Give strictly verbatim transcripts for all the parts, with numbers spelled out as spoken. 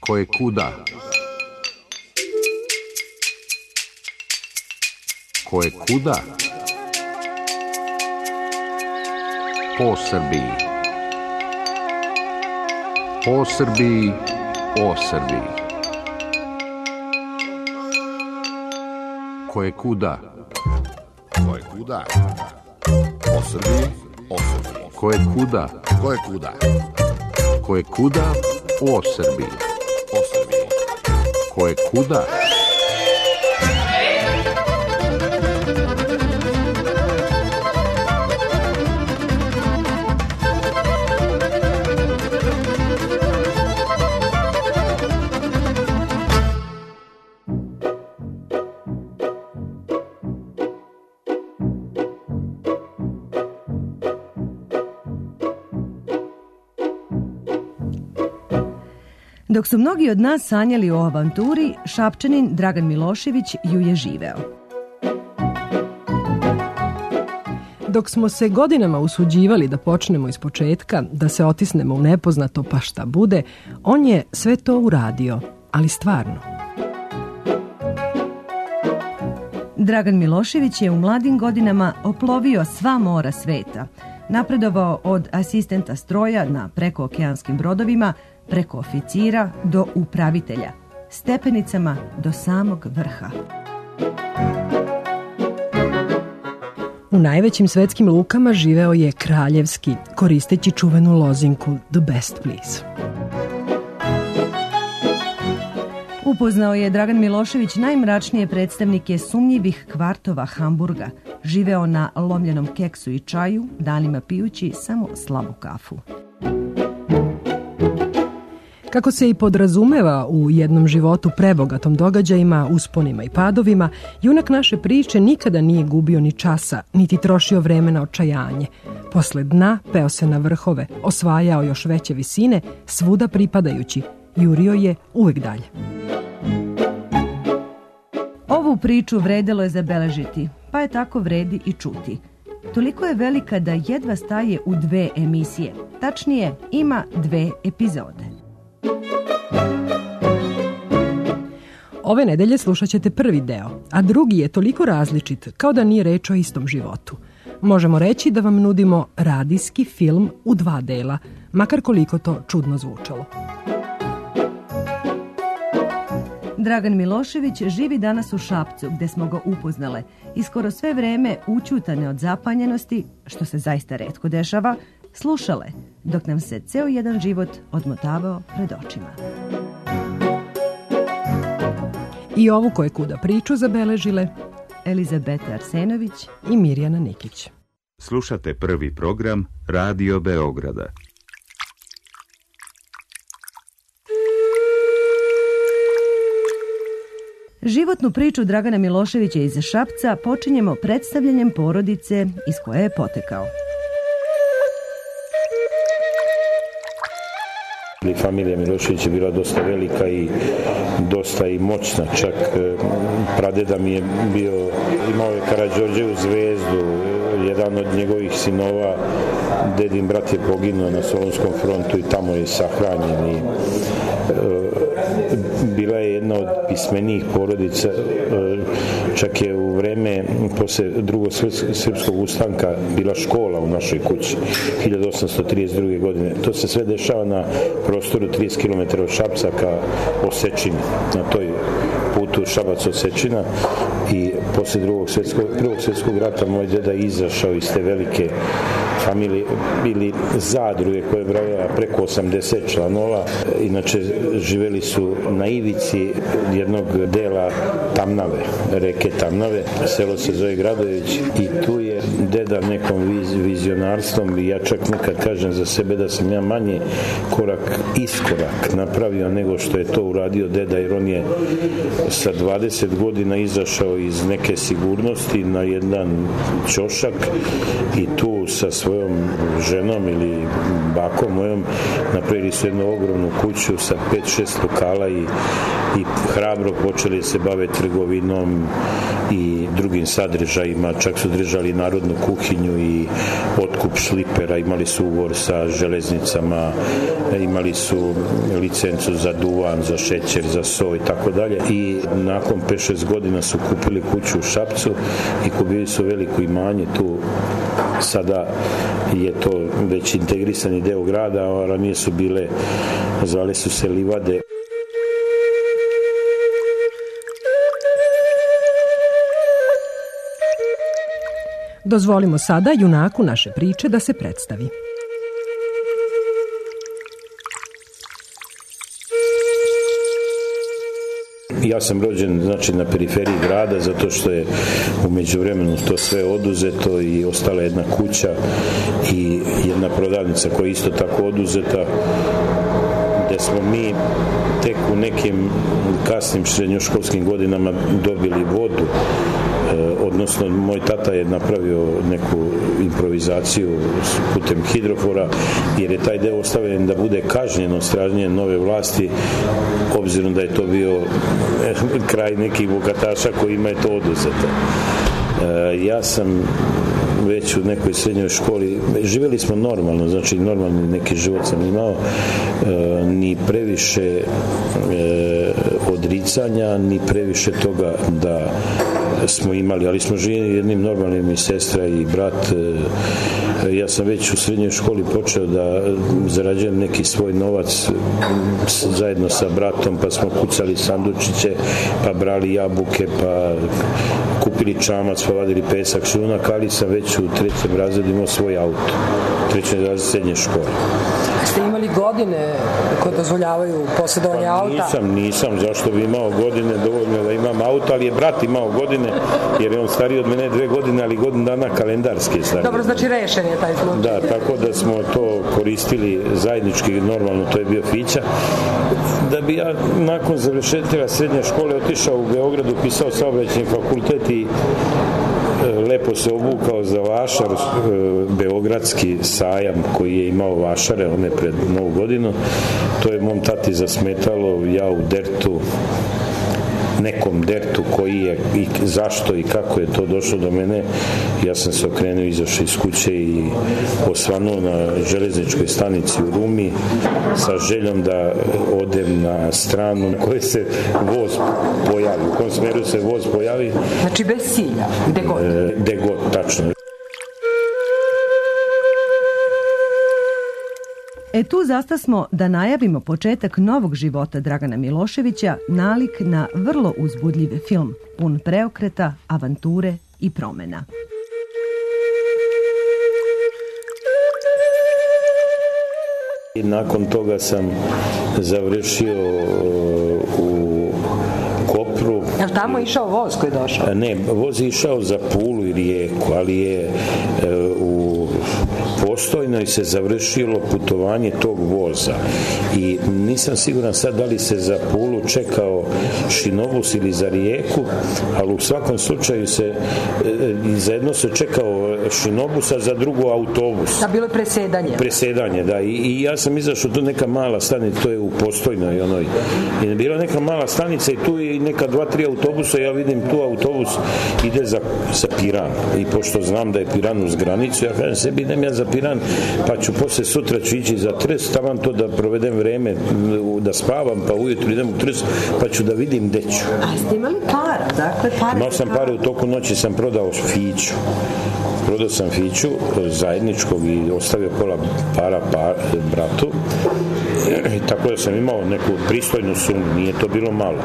Koje kuda? Koje kuda? Po Srbiji. Po Srbiji, o Srbiji. Koje kuda? Koje kuda? Po Srbiji, o Srbiji. Koje kuda? Koje kuda? Koje kuda? O Srbiji. O Srbiji. Koje kuda? Dok su mnogi od nas sanjali o avanturi, Šapčanin Dragan Milošević ju je živeo. Dok smo se godinama usuđivali da počnemo iz početka, da se otisnemo u nepoznato pa šta bude, on je sve to uradio, ali stvarno. Dragan Milošević je u mladim godinama oplovio sva mora sveta, napredovao od asistenta stroja na prekookeanskim brodovima, preko oficira do upravitelja, stepenicama do samog vrha. U najvećim svetskim lukama živeo je kraljevski, koristeći čuvenu lozinku The Best Please. Upoznao je Dragan Milošević najmračnije predstavnike sumnjivih kvartova Hamburga, živeo na lomljenom keksu i čaju, danima pijući samo slabu kafu. Kako se i podrazumeva u jednom životu prebogatom događajima, usponima i padovima, junak naše priče nikada nije gubio ni časa, niti trošio vreme na očajanje. Posle dna peo se na vrhove, osvajao još veće visine, svuda pripadajući, jurio je uvek dalje. Ovu priču vredelo je zabeležiti, pa je tako vredi i čuti. Toliko je velika da jedva staje u dve emisije, tačnije ima dve epizode. Ove nedelje slušat ćete prvi deo, a drugi je toliko različit kao da nije reč o istom životu. Možemo reći da vam nudimo radijski film u dva dela, makar koliko to čudno zvučalo. Dragan Milošević živi danas u Šapcu, gde smo ga upoznale i skoro sve vreme učutane od zapanjenosti, što se zaista retko dešava, slušale, dok nam se ceo jedan život odmotavao pred očima. I ovu koje kuda priču zabeležile Elizabeta Arsenović i Mirjana Nikić. Slušate prvi program Radio Beograda. Životnu priču Dragana Miloševića iz Šapca počinjemo predstavljanjem porodice iz koje je potekao. Familija Milošević je bila dosta velika i dosta i moćna, čak pradeda mi je bio, imao je Karađorđevu zvezdu, jedan od njegovih sinova, dedin brat je poginuo na Solunskom frontu i tamo je sahranjen i bila je jedna od pismenijih porodica, čak je u vreme posle drugog srpskog ustanka bila škola u našoj kući hiljadu osamsto trideset druge. godine. To se sve dešava na prostoru trideset kilometara od Šapca ka Osečini, na toj putu Šabac-Osečina, i posle drugog svjetskog, prvog svjetskog rata moj deda je izašao iz te velike familije, bili zadruge koje je brojala preko osamdeset članova. Inače, živeli su na ivici jednog dela Tamnave, reke Tamnave, selo se zove Gradović, i tu je deda nekom viz, vizionarstvom, i ja čak nekad kažem za sebe da sam ja manje korak, iskorak napravio nego što je to uradio deda, jer on je sa dvadeset godina izašao iz neke sigurnosti na jedan ćošak i tu sa svojom ženom ili bakom mojom napravili su jednu ogromnu kuću sa pet šest lokala i, i hrabro počeli se bave trgovinom i drugim sadržajima, čak su držali narodnu kuhinju i otkup šlipera, imali su ugovor sa železnicama, imali su licencu za duvan, za šećer, za so i tako dalje. I nakon pet šest godina su kupili kuću u Šapcu i kupili su veliko imanje tu. Sada je to već integrisani deo grada, a ranije su bile, zvale su se livade. Dozvolimo sada junaku naše priče da se predstavi. Ja sam rođen, znači, na periferiji grada, zato što je u međuvremenu to sve oduzeto i ostala jedna kuća i jedna prodavnica koja je isto tako oduzeta, gde smo mi tek u nekim kasnim srednjoškolskim godinama dobili vodu, odnosno moj tata je napravio neku improvizaciju putem hidrofora, jer je taj deo ostavljen da bude kažnjen od strane nove vlasti, obzirom da je to bio kraj nekih bogataša kojima je to oduzeto. Ja sam već u nekoj srednjoj školi, živjeli smo normalno, znači normalni neki život sam imao, ni previše odricanja, ni previše toga da smo imali, ali smo živjeli jednim normalnim, i sestra i brat. Ja sam već u srednjoj školi počeo da zarađujem neki svoj novac zajedno sa bratom, pa smo kucali sandučiće, pa brali jabuke, pa kupili čamac, pa vadili pesak, šljunak, ali sam već u trećem razredu imao svoj auto, trećem razredu srednje škole. Ste imali godine koje dozvoljavaju posjedovanje auta? Nisam, nisam, zašto bi imao godine, dovoljno da imam auto, ali je brat imao godine, jer je on stariji od mene dve godine, ali godinu dana kalendarski je stariji. Dobro, znači rešen je taj slučaj. Da, tako da smo to koristili zajednički, normalno, to je bio Fića. Da bi ja nakon završetka srednje škole otišao u Beogradu, pisao saobraćajni fakultet i lepo se obukao za Vašar, beogradski sajam koji je imao vašare, one pred Novu godinu. To je mom tati zasmetalo, ja u dertu, nekom dertu koji je i zašto i kako je to došlo do mene. Ja sam se okrenuo, izašao iz kuće i osvanuo na železničkoj stanici u Rumi sa željom da odem na stranu na kojoj se voz pojavi, u kom smeru se voz pojavi. Znači bez cilja, gde god? E, gde god, tačno. E tu zastasmo da najavimo početak novog života Dragana Miloševića, nalik na vrlo uzbudljiv film, pun preokreta, avanture i promena. I nakon toga sam završio u Kopru. Jel tamo išao voz koji je došao? Ne, voz je išao za Pulu i Rijeku, ali je u Postojnoj se završilo putovanje tog voza i nisam siguran sad da li se za Pulu čekao šinobus ili za Rijeku, ali u svakom slučaju se zajedno se čekao šinobus, a za drugo autobus. Da, bilo je presedanje. Presedanje, da. I, i ja sam izašao tu neka mala stanica, to je u Postojnoj onoj. I bila neka mala stanica i tu je neka dva, tri autobusa, ja vidim tu autobus ide za, za Piran. I pošto znam da je Piran uz granicu, ja kažem sebi, idem ja za Piran, pa ću posle sutra ću ići za Trst, taman to da provedem vreme, da spavam, pa ujutru idem u Trst, pa ću da vidim gde ću. A ste imali para? Dakle, para imao sam pare, u toku noći sam prodao Fiću. Prodao sam Fiću zajedničkog i ostavio pola para par, bratu. I tako da sam imao neku pristojnu sumu, nije to bilo malo.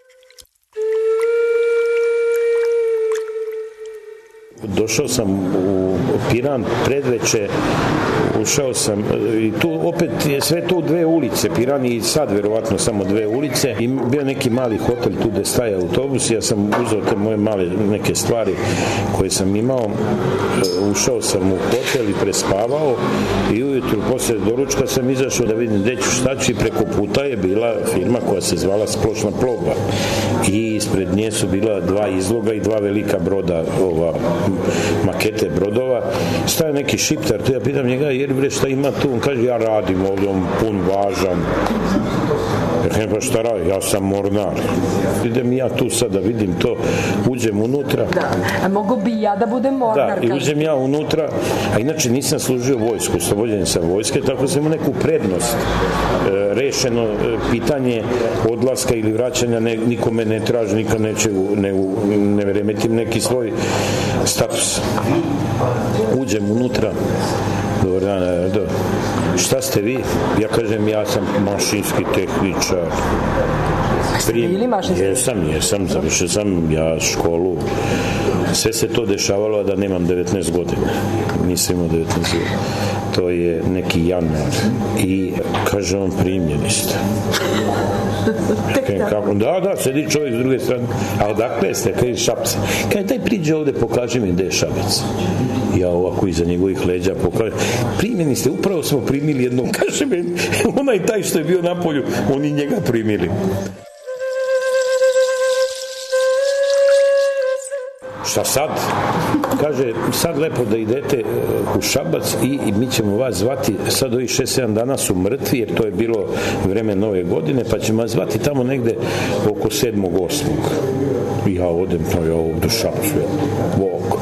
Došao sam u Piran predveče, ušao sam i tu opet je sve tu dve ulice, Piran i sad verovatno samo dve ulice i bio neki mali hotel tu gde staje autobus, ja sam uzeo te moje male neke stvari koje sam imao, ušao sam u hotel i prespavao i ujutru posle doručka sam izašao da vidim gde ću, šta ću, i preko puta je bila firma koja se zvala Splošna plovba i ispred nje su bila dva izloga i dva velika broda, ova makete brodova. Staje neki šiptar, tu ja pitam njega, jer bre šta ima tu? On kaže, ja radim ovdje, on pun, važan. Ja kažem, pa šta radi, ja sam mornar. Idem ja tu sad da vidim to, uđem unutra. Da, a mogu bi ja da budem mornar. Da, i uđem ja unutra, a inače nisam služio vojsku, oslobođen sam vojske, tako sam imao neku prednost. E, rešeno e, pitanje odlaska ili vraćanja, ne, nikome ne traži, nikad neće, ne, ne remetim neki svoj status. Uđem unutra, dobar dan, do. Šta ste vi? Ja kažem, ja sam mašinski tehničar. Ste bili mašinski? Jesam, jesam, završio sam ja školu. Sve se to dešavalo, a da nemam devetnaest godina. Nisam imao devetnaest godina. To je neki januar. I kaže on, primljeni ste. Kako? Da, da, sedi čovjek s druge strane. A odakle ste? Kaže, Šapca. Kaže, daj priđe ovde, pokaži mi gde je Šabac. Ja ovako iza njegovih leđa pokažem. Primljeni ste, upravo smo primili jednog. Kaže mi, onaj taj što je bio na polju, oni njega primili. Šta sad? Kaže, sad lepo da idete u Šabac i, i mi ćemo vas zvati, sad ovih šest sedam dana su mrtvi, jer to je bilo vreme nove godine, pa ćemo vas zvati tamo negde oko sedmog osmog I ja odem, no ja ovdje u Šapcu, Bog.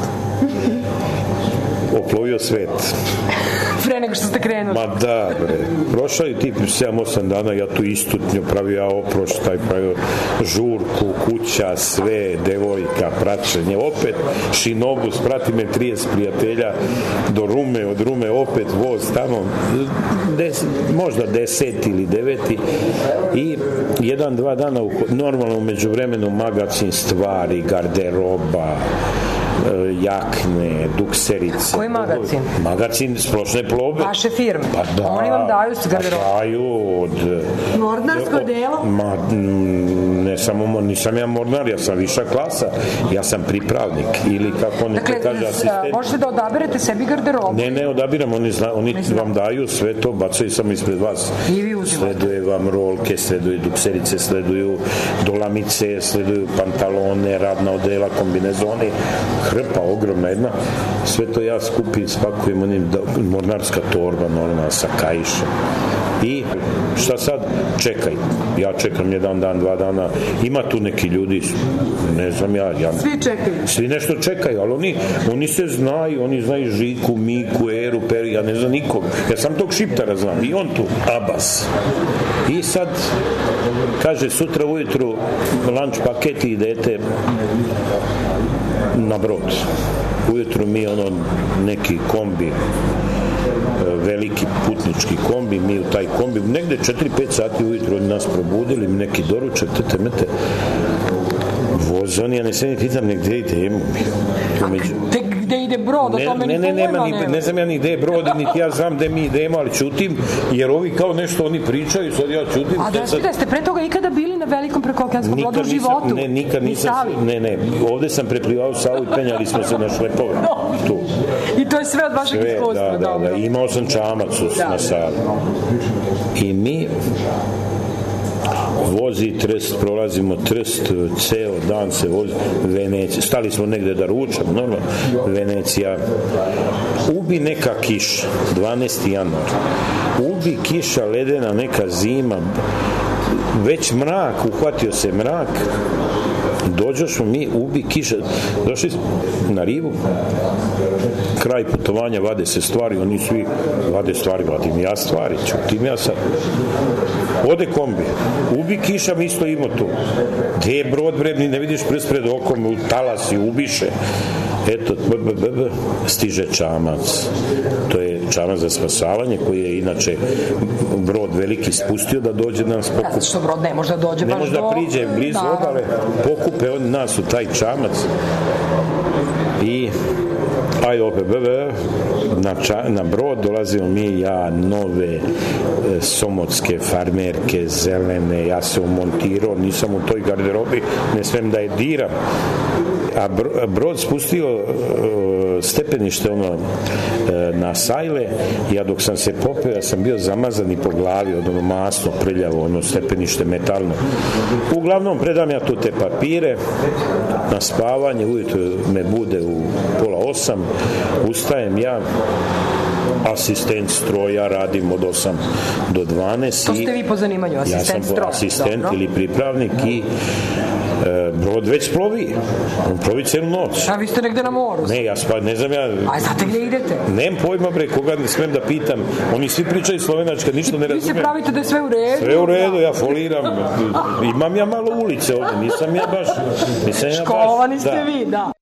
Oplovio svet. Pre nego što ste krenuli. Ma da, bre. Prošao je tip sedam osam dana, ja tu istutnju pravio, ja oproštaj, pravio žurku, kuća, sve, devojka, praćenje, opet šinobus, prati me trideset prijatelja do Rume, od Rume opet voz tamo, des, možda deset ili deveti i jedan, dva dana, u, normalno u međuvremenu magazin stvari, garderoba, jakne, dukserice. Koji magazin? Magazin splošne plobe. Vaše firme? Pa da. Oni vam daju s garderobu? Pa daju od... Mornarsko delo? Ma, ne samo, nisam ja mornar, ja sam viša klasa. Ja sam pripravnik. Ili kako oni dakle, kaže asistent. Možete da odaberete sebi garderobu? Ne, ne, odabiram. Oni, zna, oni vam daju sve to, bacaju samo ispred vas. I vi uzimate? Sleduje vam rolke, sleduju dukserice, sleduju dolamice, sleduju pantalone, radna odela, kombinezoni, hrpa ogromna jedna, sve to ja skupim, spakujem onim mornarska torba, normalna, sa kaišem. I šta sad? Čekaj. Ja čekam jedan dan, dva dana. Ima tu neki ljudi, ne znam ja. ja svi čekaju. Svi nešto čekaju, ali oni, oni se znaju, oni znaju Žiku, Miku, Eru, Peru, ja ne znam nikog. Ja sam tog Šiptara znam. I on tu, Abas. I sad, kaže, sutra ujutru lunch paketi idete na Brod. Ujutru mi ono neki kombi, veliki putnički kombi, mi u taj kombi, negde četiri pet sati ujutru oni nas probudili, neki doručak, tete mete, voz, oni, ja ne sve ni pitam negde idemo. Među... Gde ide Brod, ne, o tome ne, ne, ni pojma nema. Ne znam ja ni gde je Brod, niti ja znam gde mi idemo, ali čutim, jer ovi kao nešto oni pričaju, sad ja čutim. A da sad... ste pre toga ikada bili na velikom prekookeanskom brodu u životu? Ne, nikad nisam, ne, ne, ovde sam preplivao Savu i penjali smo se na šlepove. Tu. I to je sve od vašeg sve, iskustva, da, da, dobro. Da, imao sam čamac da. Na Savi. I mi vozi Trst, prolazimo Trst, ceo dan se vozi Venecija, stali smo negde da ručam, normalno, Venecija, ubi neka kiša, dvanaesti januar, ubi kiša, ledena neka zima, već mrak, uhvatio se mrak, dođošmo mi, ubi kiša, došli smo na rivu, kraj putovanja, vade se stvari, oni svi vade stvari, vadim ja stvari, čutim ja sad. Ode kombi, ubi kiša, mi isto ima tu. Gde je Brod, vredni, ne vidiš prst pred okom, u talasi, ubiše. Eto, b, b, b, b, stiže čamac. To je čamac za spasavanje, koji je inače Brod veliki spustio da dođe da nas pokupe. Ja, što Brod ne može da dođe ne baš do... Ne može da priđe blizu da. Obale, pokupe oni nas u taj čamac. I aj opet, bebe, na, ča, na Brod dolazimo mi, ja, nove e, somotske farmerke, zelene, ja se umontirao, nisam u toj garderobi, ne smem da je diram. A Brod spustio e, stepenište ono, e, na sajle, ja dok sam se popeo, ja sam bio zamazan i po glavi od ono masno, prljavo, ono stepenište metalno. Uglavnom, predam ja tu te papire, na spavanje, ujutro me bude u pola osam, ustajem ja, asistent stroja, radim od osam do dvanaest. To ste vi po zanimanju, asistent stroja? Ja sam stroja. asistent Dobro. ili pripravnik i e, brod već plovi. On plovi celu noć. A vi ste negde na moru? Ne, ja spa, ne znam ja... A znate gdje idete? Nemam pojma, bre, koga ne smem da pitam. Oni svi pričaju slovenačka, ništa ne razumem. Vi se pravite da je sve u redu? Sve u redu, ja foliram. Imam ja malo ulice ovdje, nisam ja baš... Nisam ja Školovani baš, ste da. vi, da.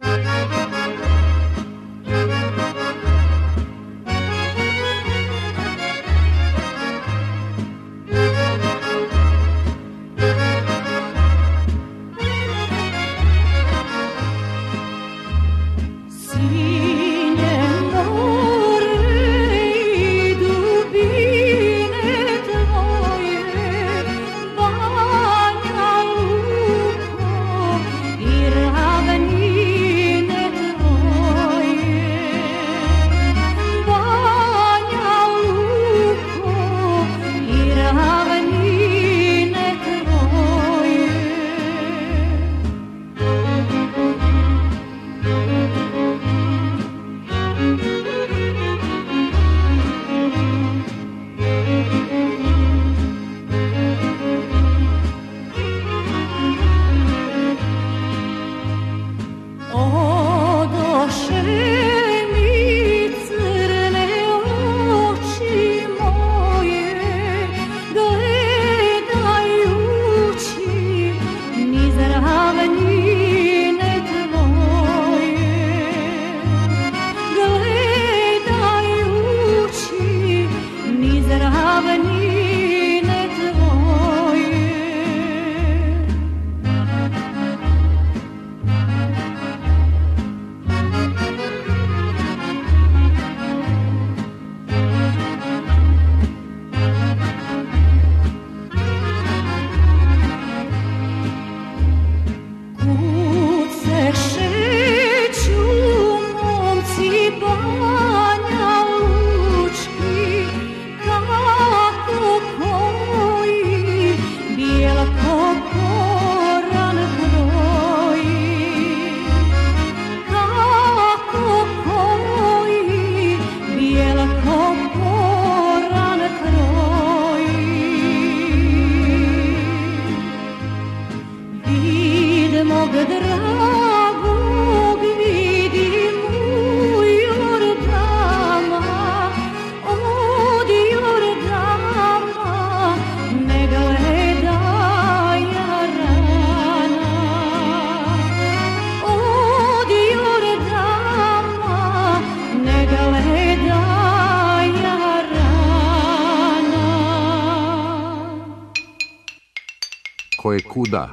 Koje kuda?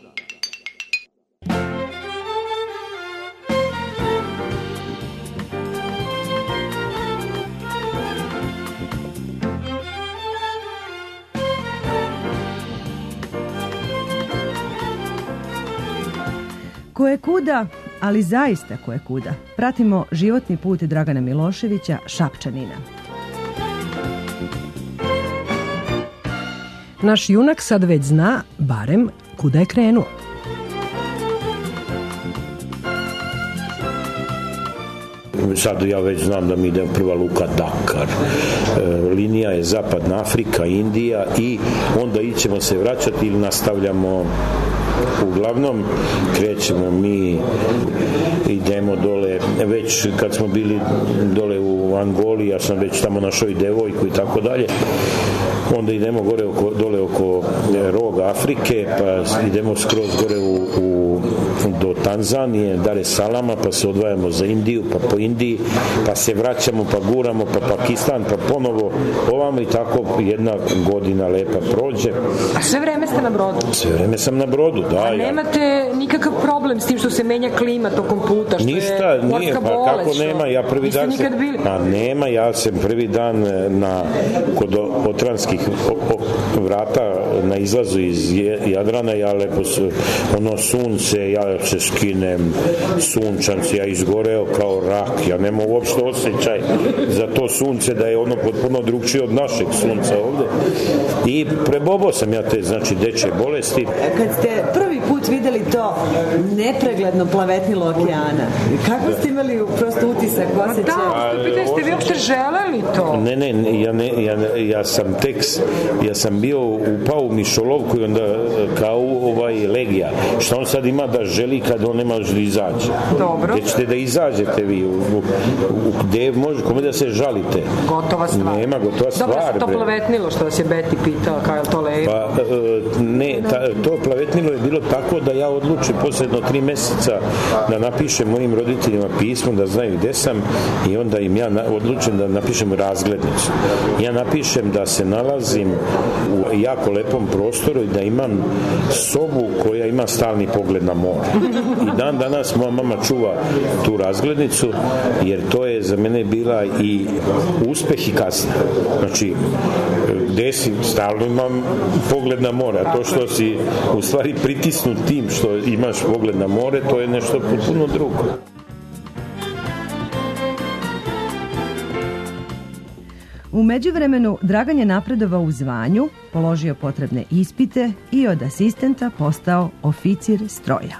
Koje kuda, ali zaista koje kuda. Pratimo životni put Dragana Miloševića, Šapčanina. Naš junak sad već zna, barem, kuda je krenuo. Sad ja već znam da mi ide prva luka Dakar. E, linija je Zapadna Afrika, Indija i onda ićemo se vraćati ili nastavljamo. Uglavnom krećemo mi, idemo dole, već kad smo bili dole u Angoli, ja sam već tamo našao i devojku i tako dalje, onda idemo gore oko, dole oko roga Afrike, pa idemo skroz gore u, u, do Tanzanije, Dar es Salama, pa se odvajamo za Indiju, pa po Indiji, pa se vraćamo, pa guramo, pa Pakistan, pa ponovo ovamo i tako jedna godina lepa prođe. A sve vreme ste na brodu? Sve vreme sam na brodu, da. A ja. nemate nikakav problem s tim što se menja klima tokom puta, što ništa, je morska nije, pa bolest, kako nema, ja prvi niste dan nikad sam, bili? pa nema, ja sam prvi dan na, kod Otranske jadranskih vrata na izlazu iz Jadrana, ja lepo se, ono sunce, ja se skinem, sunčanci, ja izgoreo kao rak, ja nemam uopšte osjećaj za to sunce da je ono potpuno drugčije od našeg sunca ovde. I prebobo sam ja te, znači, dečje bolesti. Kad ste prvi put videli to nepregledno plavetnilo okeana, kako ste imali prosto utisak, osjećaj? Da, pitanje, ste vi uopšte želeli to? Ne, ne, ja, ne, ja, ja sam tek, ja sam bio upao u mišolovku i onda kao ovaj legija. Šta on sad ima da želi kad on ne može da izađe? Dobro. Gde ćete da izađete vi? U, u, u, gde može, kome da se žalite? Gotova stvar. Nema, gotova stvar. Dobro, to plavetnilo što vas je Beti pitao, kao je to lepo? Pa, ne, ta, to plavetnilo je bilo tako da ja odlučim posledno tri meseca da napišem mojim roditeljima pismo, da znaju gde sam, i onda im ja na, odlučim da napišem razglednicu. Ja napišem da se nalazim u jako lepom prostoru i da imam sobu koja ima stalni pogled na more. I dan danas moja mama čuva tu razglednicu, jer to je za mene bila i uspeh i kazna. Znači, gde si, stalno imam pogled na more, a to što si u stvari pritisnut tim što imaš pogled na more, to je nešto potpuno drugo. U međuvremenu Dragan je napredovao u zvanju, položio potrebne ispite i od asistenta postao oficir stroja.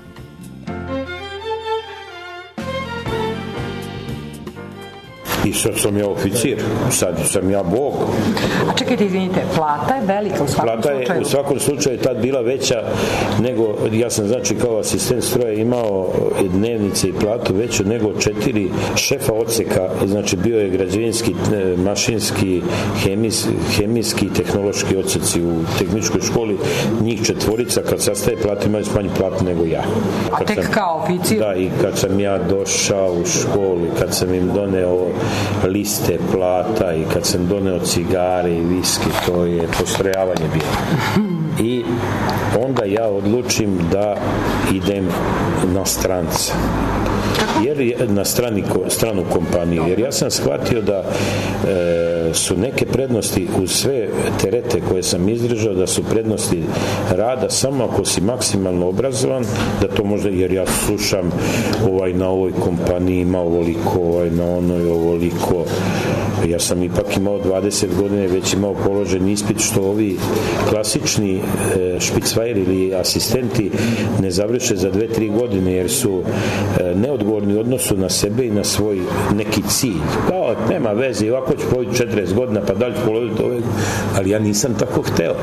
I sad sam ja oficir, sad sam ja bog. A čekajte, izvinite, plata je velika u svakom plata je, slučaju? U svakom slučaju tad bila veća nego, ja sam znači kao asistent stroja imao dnevnice i platu veću nego četiri šefa odseka, znači bio je građevinski, mašinski, hemis, hemijski i tehnološki odseci u tehničkoj školi, njih četvorica kad sastaje platu imaju manju platu nego ja. A kad tek sam, kao oficir? Da, i kad sam ja došao u školu, kad sam im doneo liste plata i kad sam doneo cigare i viski, to je postrojavanje bilo. I onda ja odlučim da idem na stranca. Jer na strani, stranu kompaniju, jer ja sam shvatio da e, su neke prednosti uz sve terete koje sam izdržao, da su prednosti rada samo ako si maksimalno obrazovan, da to možda, jer ja slušam ovaj na ovoj kompaniji ima ovoliko, ovaj na onoj ovoliko, ja sam ipak imao dvadeset godine, već imao položen ispit što ovi klasični e, špicvajeri ili asistenti ne završe za dve, tri godine, jer su e, neodgovorni u odnosu na sebe i na svoj neki cilj. Kao, nema veze, ovako ću položiti četrdeset godina, pa da li ću položiti ove, ali ja nisam tako hteo.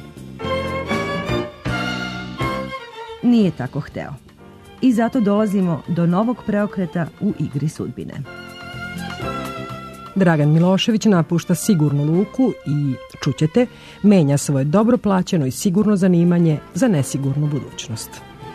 Nije tako hteo. I zato dolazimo do novog preokreta u igri sudbine. Dragan Milošević napušta sigurnu luku i, čućete, menja svoje dobro plaćeno i sigurno zanimanje za nesigurnu budućnost.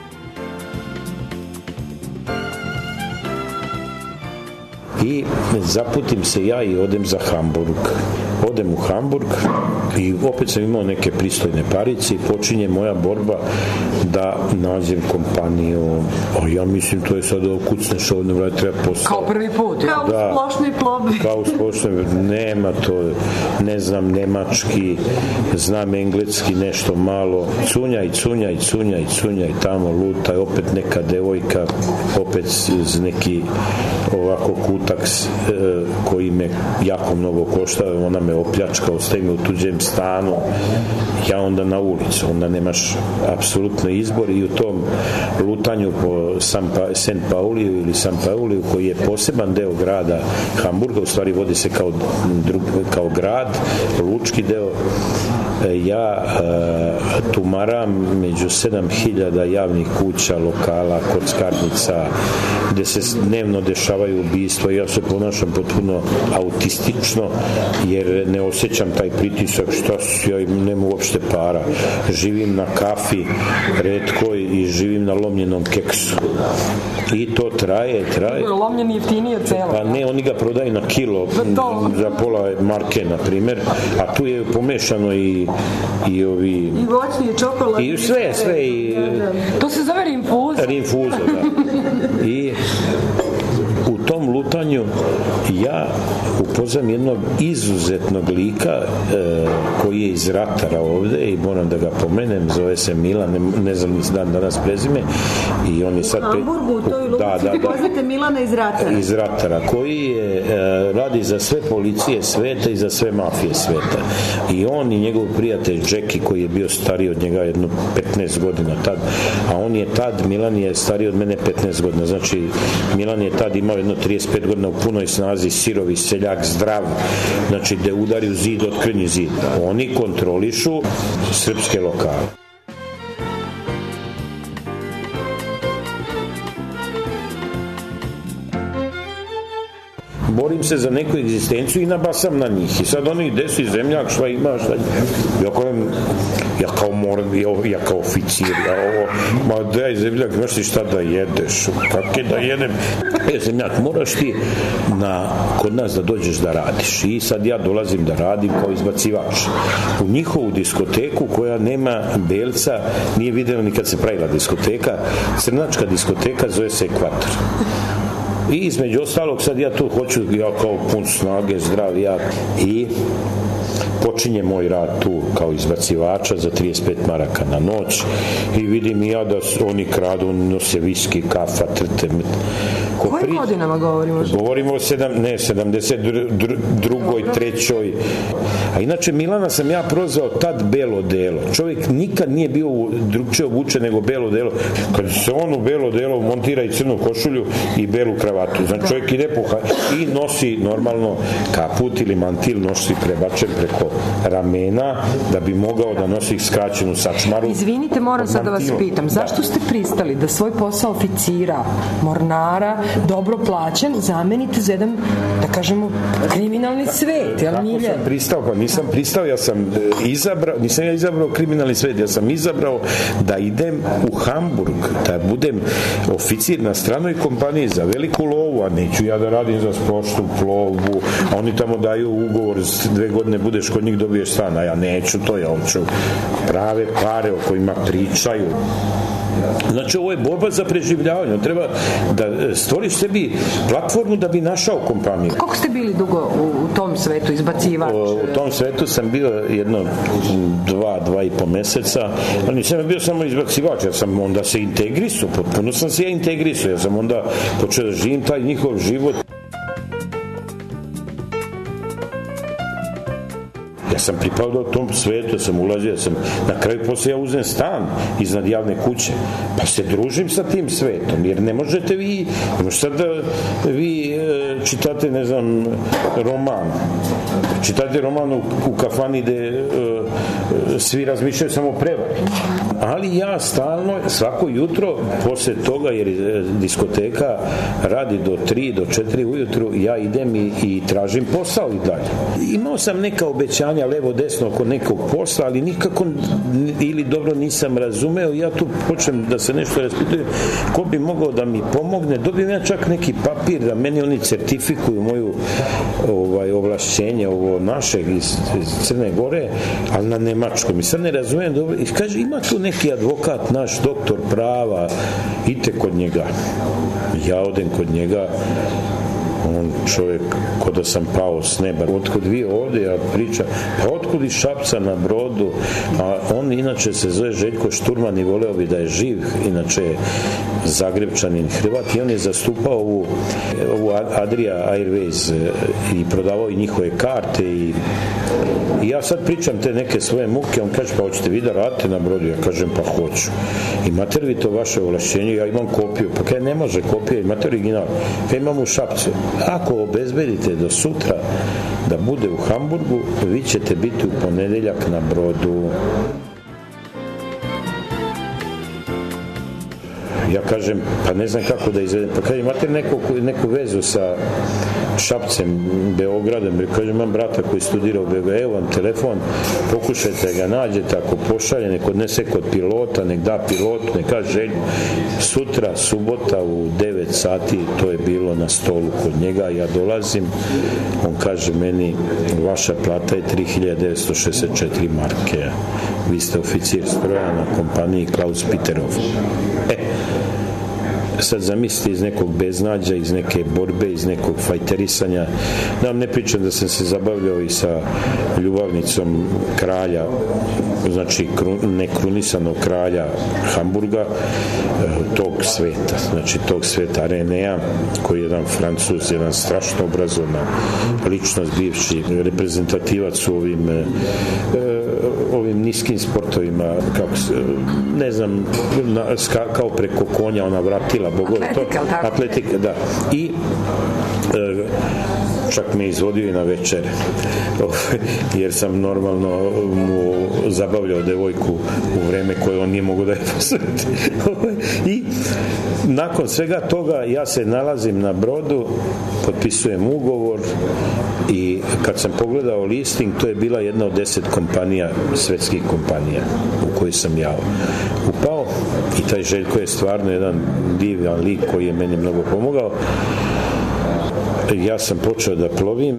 I zaputim se ja i odem za Hamburg. Odem u Hamburg i opet sam imao neke pristojne parice i počinje moja borba da nađem kompaniju. A ja mislim to je sad ovo kucneš ovdje vrati treba posao. Kao prvi put. Kao da, u splošnoj plobi. Kao u splošnoj, nema to, ne znam nemački, znam engleski nešto malo. Cunjaj, cunjaj, cunjaj, cunjaj, tamo lutaj, opet neka devojka, opet z neki ovako kutak koji me jako mnogo koštao, ona me opljačka, ostaje me u tuđem stanu, ja onda na ulicu, onda nemaš apsolutno izbor i u tom lutanju po Saint Pauliju ili San Pauliju, koji je poseban deo grada Hamburga, u stvari vodi se kao, drug, kao grad, lučki deo, ja uh, tumaram među sedam hiljada javnih kuća, lokala, kockarnica, gde se dnevno dešavaju ubistva. Ja se ponašam potpuno autistično, jer ne osjećam taj pritisak, šta su, ja nemam uopšte para. Živim na kafi retkoj i živim na lomljenom keksu. I to traje, traje. Lomljeni jeftinije celo. Pa ne, oni ga prodaju na kilo, za pola marke, na primer, a tu je pomešano i i ovi... I voćni, i čokolad. I sve, sve. I, to se zove rinfuza. Rinfuza, da. I u tom lutanju ja upoznam jednog izuzetnog lika e, koji je iz Ratara ovde i moram da ga pomenem, zove se Milan, ne, ne znam ni dan danas prezime, i on je sad... U Hamburgu, u toj luci, da, da, da, poznate Milana iz Ratara. Iz Ratara, koji je, e, radi za sve policije sveta i za sve mafije sveta. I on i njegov prijatelj Jackie, koji je bio stariji od njega jedno petnaest godina tad, a on je tad, Milan je stariji od mene petnaest godina, znači Milan je tad imao jedno trideset pet godina u punoj snazi, sirovi, seljak, zdrav, znači da udari u zid, otkrenji zid. Oni kontrolišu srpske lokale. Borim se za neku egzistenciju i nabasam na njih. I sad oni gde si zemljak, šta ima, šta ja kao, ja kao moram, ja, ja kao oficir, ja ovo, ma daj zemljak, znaš ti šta da jedeš, kak je da jedem? E, zemljak, moraš ti na, kod nas da dođeš da radiš. I sad ja dolazim da radim kao izbacivač. U njihovu diskoteku koja nema belca, nije vidjela ni kad se pravila diskoteka, crnačka diskoteka zove se Ekvator. I između ostalog sad ja tu hoću, ja kao pun snage, zdrav ja, i počinje moj rad tu kao izbacivača za trideset pet maraka na noć i vidim i ja da oni kradu, nose viski, kafa, trte. Koje pri... godinama govorimo? Govorimo o sedam, ne, sedamdeset drugoj, trećoj. A inače Milana sam ja prozvao tad belo delo. Čovjek nikad nije bio drugčije obučen nego belo delo. Kad se on u belo delo montira i crnu košulju i belu kravatu. Znači čovjek ide po i nosi normalno kaput ili mantil, nosi prebačen preko ramena da bi mogao da nosi skraćenu sačmaru. Izvinite, moram sad da vas pitam, zašto ste pristali da svoj posao oficira, mornara, dobro plaćen, zamenite za jedan, da kažemo, kriminalni svet, jel Milje? Kako sam pristao? Pa nisam pristao, ja sam izabrao, nisam ja izabrao kriminalni svet, ja sam izabrao da idem u Hamburg, da budem oficir na stranoj kompaniji za veliku lovu, a neću ja da radim za poštu, plovbu, a oni tamo daju ugovor, dve godine budeš kod njih, dobiješ stan, a ja neću to, ja hoću prave pare o kojima pričaju. Znači, ovo je borba za preživljavanje. Treba da stvoriš sebi platformu da bi našao kompaniju. Koliko ste bili dugo u tom svetu, izbacivač? U tom svetu sam bio jedno dva, dva i po meseca, ali nisam bio samo izbacivač, ja sam onda se integrisao, potpuno sam se ja integrisao, ja sam onda počeo da živim taj njihov život. Ja sam pripadao u tom svetu, ja sam ulazio, ja sam, na kraju posle ja uzem stan iznad javne kuće, pa se družim sa tim svetom, jer ne možete vi, ne možete da vi čitate, ne znam, roman, čitate roman u, u kafani gde uh, svi razmišljaju samo o prevari. Ali ja stalno, svako jutro, posle toga, jer diskoteka radi do tri, do četiri ujutru, ja idem i, i tražim posao i dalje. Imao sam neka obećanja levo desno oko nekog posla, ali nikako ili dobro nisam razumeo, ja tu počnem da se nešto raspitujem ko bi mogao da mi pomogne, dobijem ja čak neki papir da meni oni certifikuju moju ovaj, ovlašćenje ovo našeg iz, iz Crne Gore, ali na nemačkom i sad ne razumijem dobro, i kaže ima tu neki advokat naš, doktor prava, idite kod njega. Ja odem kod njega, on čovjek ko da sam pao s neba. Otkud vi ovdje, ja pričam, pa otkud iz Šapca na Brodu, a on inače se zove Željko Šturman i voleo bi da je živ, inače je Zagrebčanin, Hrvat, i on je zastupao ovu, ovu Adria Airways i prodavao i njihove karte i, i ja sad pričam te neke svoje muke, on kaže pa hoćete vi da radite na Brodu, ja kažem pa hoću. Imate li vi to vaše ovlašćenje? Ja imam kopiju, pa kaj ne može kopija, imate original, kaj imam u Šapcu. Ako obezbedite do sutra da bude u Hamburgu, vi ćete biti u ponedeljak na Brodu. Ja kažem, pa ne znam kako da izvedem. Pa kažem, imate neku, neku vezu sa Šapcem, Beogradom? Kažem, imam brata koji studira u Beogradu, evo vam telefon, pokušajte ga nađete, ako pošalje, nek odnese kod pilota, nek da pilotu, nek kaže Željko, sutra, subota u devet sati, to je bilo na stolu kod njega, ja dolazim, on kaže meni, vaša plata je tri hiljade devetsto šezdeset četiri marke, vi ste oficir stroja na kompaniji Klaus Peterov. E, sad zamislite iz nekog beznađa, iz neke borbe, iz nekog fajterisanja. Da vam ne pričam da sam se zabavljao i sa ljubavnicom kralja, znači nekrunisanog kralja Hamburga, tog sveta, znači tog sveta Renea, koji je jedan Francuz, jedan strašno obrazovna ličnost, bivši reprezentativac u ovim e, ovim niskim sportovima, kako se, ne znam, na, ska, kao preko konja ona vratila bogove. Atletika, to, tako? Atletika, da. I e, čak me izvodio i na večer, jer sam normalno mu zabavljao devojku u vreme koje on nije mogao da je posveti. I nakon svega toga ja se nalazim na brodu, potpisujem ugovor i kad sam pogledao listing, to je bila jedna od deset kompanija, svetskih kompanija u kojoj sam ja upao i taj Željko je stvarno jedan divan lik koji je meni mnogo pomogao. Ja sam počeo da plovim.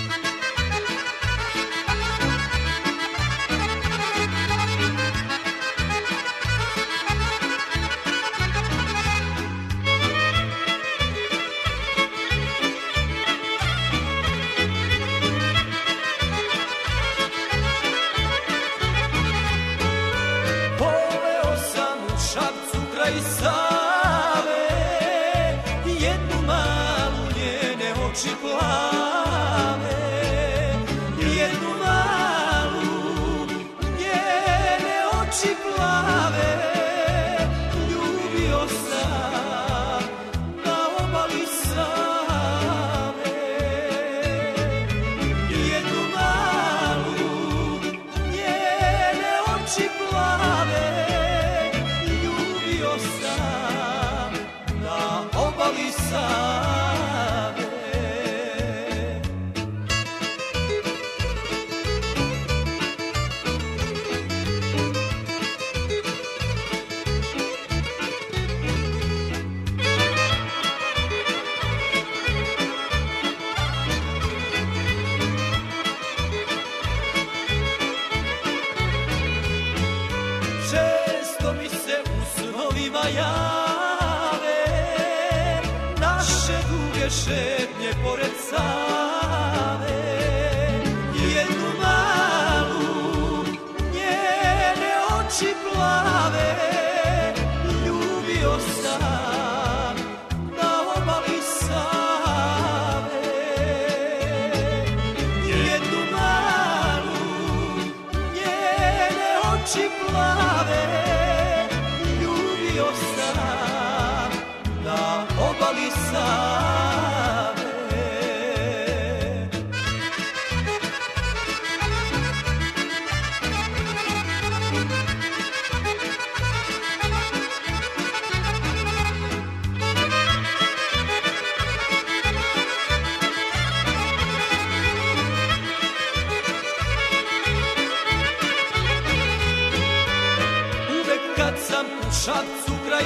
Šapcu kraj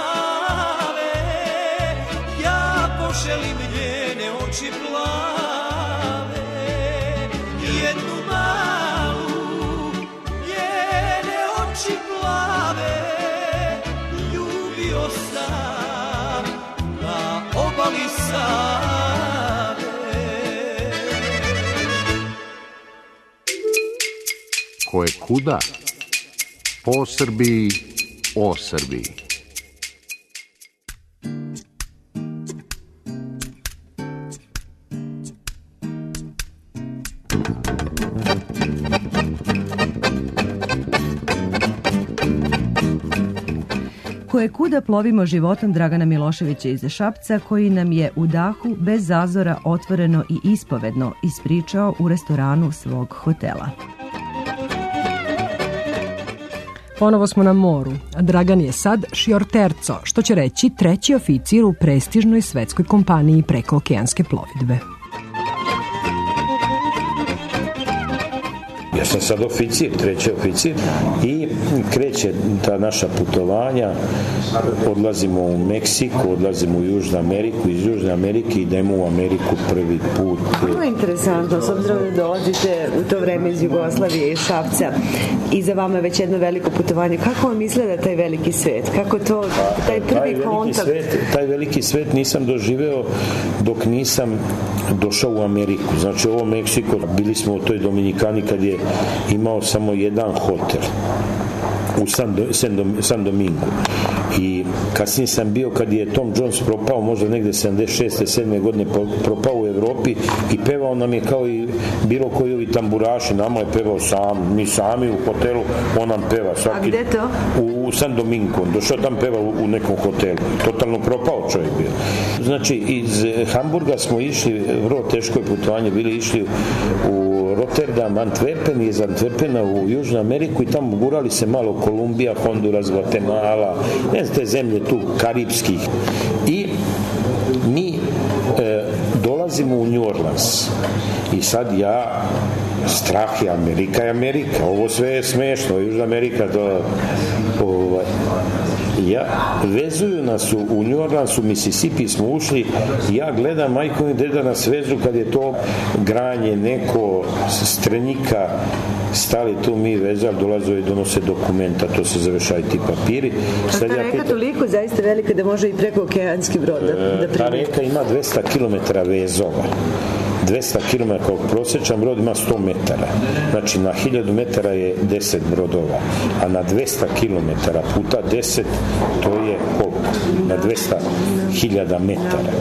Save, ja poželim njene oči plave, jednu malu, njene oči plave, ljubio sam na obali Save. Ko je kuda? Po Srbiji, o Srbiji. Koje kuda plovimo životom Dragana Miloševića iz Šapca, koji nam je u dahu bez zazora otvoreno i ispovedno ispričao u restoranu svog hotela. Ponovo smo na moru, a Dragan je sad šiorterco, što će reći treći oficir u prestižnoj svetskoj kompaniji prekookeanske plovidbe. Ja sam sad oficir, treći oficir i kreće ta naša putovanja, odlazimo u Meksiku, odlazimo u Južnu Ameriku, iz Južne Amerike idemo u Ameriku prvi put. Vrlo interesantno, s obzirom da dolazite u to vreme iz Jugoslavije i Šapca i za vama je već jedno veliko putovanje. Kako vam izgleda taj veliki svet? Kako to, taj prvi taj kontakt? Svet, taj veliki svet nisam doživeo dok nisam došao u Ameriku. Znači ovo Meksiko, bili smo u toj Dominikani kad je imao samo jedan hotel u San, San, San Domingo. I kasnije sam bio kad je Tom Jones propao, možda negde sedamdeset šeste sedme godine propao u Evropi i pevao nam je kao i bilo koji ovi tamburaši, nama je pevao sam, mi sami u hotelu, on nam peva. Svaki, a gde to? U, u San Domingo, došao tam peva u, u nekom hotelu, totalno propao čovjek bio. Znači iz Hamburga smo išli, vrlo teško je putovanje, bili išli u Rotterdam, Antwerpen, iz Antwerpena u Južnu Ameriku i tamo gurali se malo Kolumbija, Honduras, Guatemala, ne znam te zemlje tu karipskih. I mi e, dolazimo u New Orleans i sad ja strah je, Amerika je Amerika, ovo sve je smešno, Južna Amerika to ovaj, ja, vezuju nas u, u New Orleansu, Mississippi smo ušli i ja gledam majko i deda nas vezu kad je to granje neko strenjika stali tu mi vezali, dolaze i donose dokumenta, to se završaju ti papiri. A ta reka pita, toliko zaista velika da može i preko okeanski brod da, da primi? Ta reka ima dvesta kilometara vezova. dvesta kilometara, kao prosječan brod ima sto metara. Znači na hiljadu metara je deset brodova, a na dvesta kilometara puta deset to je koliko? Na dvesta hiljada metara.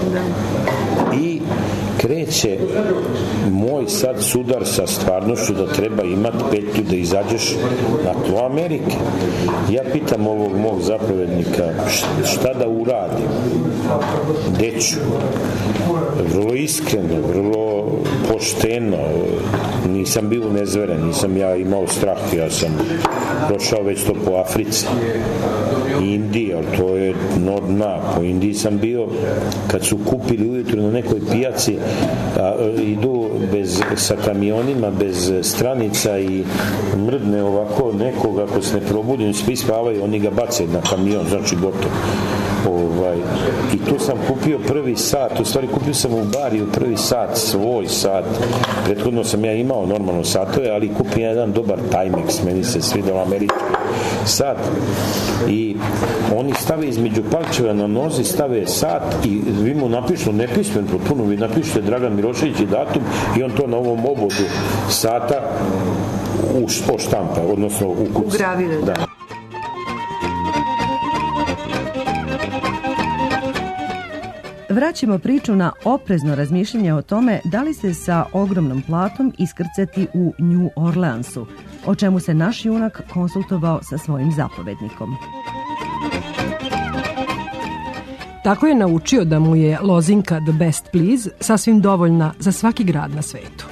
I kreće moj sad sudar sa stvarnošću da treba imati petlju da izađeš na tlo Amerike. Ja pitam ovog mog zapovednika šta da uradim? Gde ću? Vrlo iskreno, vrlo pošteno, nisam bio nezveren, nisam ja imao strah, ja sam prošao već to po Africi, Indiji, ali to je no dna, po Indiji sam bio, kad su kupili ujutru na nekoj pijaci, a, idu bez, sa kamionima, bez stranica i mrdne ovako nekoga, ako se ne probudi, svi spavaju, oni ga bace na kamion, znači gotovo. Ovaj, i tu sam kupio prvi sat, u stvari kupio sam u bariju prvi sat, svoj sat, prethodno sam ja imao normalno satove, ali kupio jedan dobar Timex, meni se svidao američki sat i oni stave između palčeva na nozi, stave sat i vi mu napišu nepismen potpuno, vi napišete Dragan Milošević i datum i on to na ovom obodu sata u štampa, odnosno u kuc. Ugravire, da. Vraćamo priču na oprezno razmišljanje o tome da li se sa ogromnom platom iskrcati u New Orleansu, o čemu se naš junak konsultovao sa svojim zapovednikom. Tako je naučio da mu je lozinka The Best Please sasvim dovoljna za svaki grad na svetu.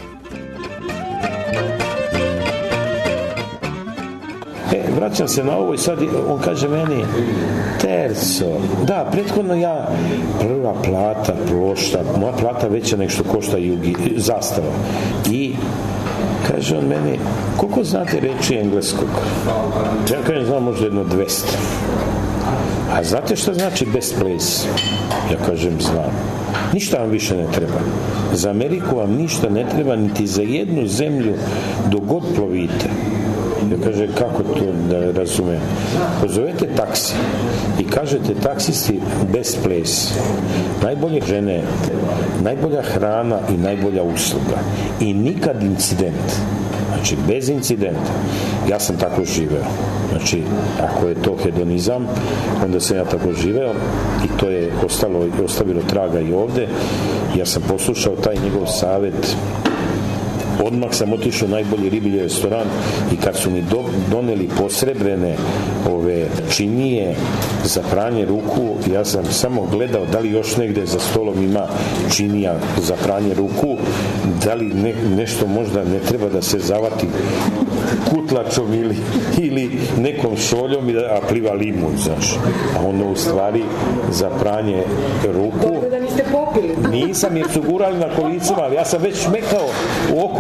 E, vraćam se na ovo i sad on kaže meni terco, da, prethodno ja prva plata, plošta, moja plata veća nek što košta jugi, zastava i kaže on meni koliko znate reči engleskog? Ja kažem znam možda jedno dvesta. A znate šta znači best place? Ja kažem znam. Ništa vam više ne treba. Za Ameriku vam ništa ne treba niti za jednu zemlju dok god plovite. Ja kaže, kako to da razumem? Pozovete taksi i kažete taksisti best place. Najbolje žene, najbolja hrana i najbolja usluga. I nikad incident. Znači, bez incidenta. Ja sam tako živeo. Znači, ako je to hedonizam, onda sam ja tako živeo i to je ostalo, ostavilo traga i ovde. Ja sam poslušao taj njegov savet. Odmah sam otišao u najbolji riblji restoran i kad su mi do, doneli posrebrene ove činije za pranje ruku, ja sam samo gledao da li još negde za stolom ima činija za pranje ruku, da li ne, nešto možda ne treba da se zavati kutlačom ili, ili nekom šoljom i da, a pliva limun, znaš. A ono u stvari za pranje ruku. Dobro da niste popili. Nisam jer su gurali na kolicima, ali ja sam već šmekao u okolo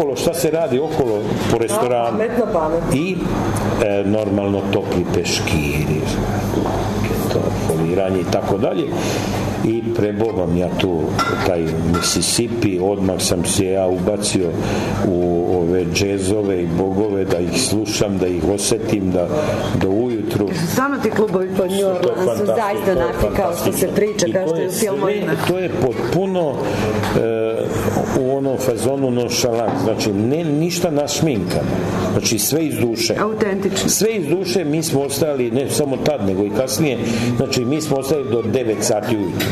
okolo, šta se radi okolo po restoranu. Pametno, pametno. I e, normalno topli peškiri, to foliranje i tako dalje. I prebobam ja tu taj Mississippi, odmah sam se ja ubacio u ove džezove i bogove, da ih slušam, da ih osetim, da do ujutru. Stvarno ti klubovi po New Orleansu zaista onakvi kao što se priča, kao što je u filmovima. To je potpuno e, u onom fazonu nonšalant, znači ne ništa našminkano, znači sve iz duše. Autentično. Sve iz duše. Mi smo ostali, ne samo tad, nego i kasnije, znači mi smo ostali do devet sati ujutru.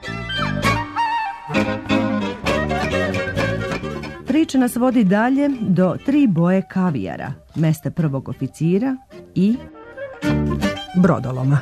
Priča nas vodi dalje do Tri boje kavijara, mesta prvog oficira i brodoloma.